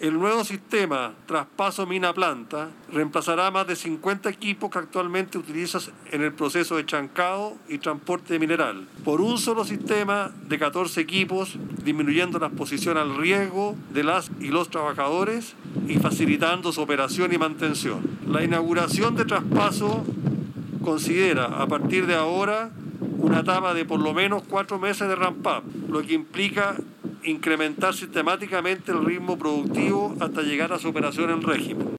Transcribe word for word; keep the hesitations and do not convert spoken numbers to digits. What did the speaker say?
El nuevo sistema traspaso mina-planta reemplazará más de cincuenta equipos que actualmente utilizan en el proceso de chancado y transporte de mineral, por un solo sistema de catorce equipos, disminuyendo la exposición al riesgo de las y los trabajadores y facilitando su operación y mantención. La inauguración de traspaso considera a partir de ahora una etapa de por lo menos cuatro meses de ramp-up, lo que implica incrementar sistemáticamente el ritmo productivo hasta llegar a su operación en régimen.